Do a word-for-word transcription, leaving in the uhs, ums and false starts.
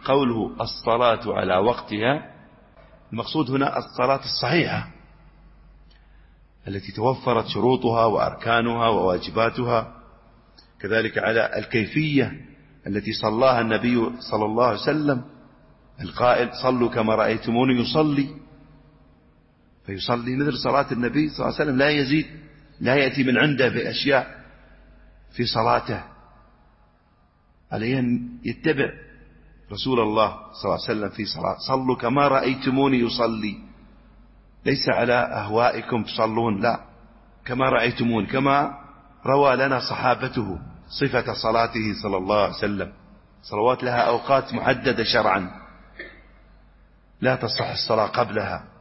قوله الصلاة على وقتها، المقصود هنا الصلاة الصحيحة التي توفرت شروطها وأركانها وواجباتها، كذلك على الكيفية التي صلاها النبي صلى الله عليه وسلم، القائل صلوا كما رأيتموني يصلي، فيصلي مثل صلاة النبي صلى الله عليه وسلم، لا يزيد، لا يأتي من عنده بأشياء في صلاته، عليه أن يتبع رسول الله صلى الله عليه وسلم في صلاة. صلوا كما رأيتموني يصلي، ليس على أهوائكم تصلون، لا، كما رأيتمون، كما روى لنا صحابته صفة صلاته صلى الله عليه وسلم. صلوات لها أوقات محددة شرعا، لا تصح الصلاة قبلها،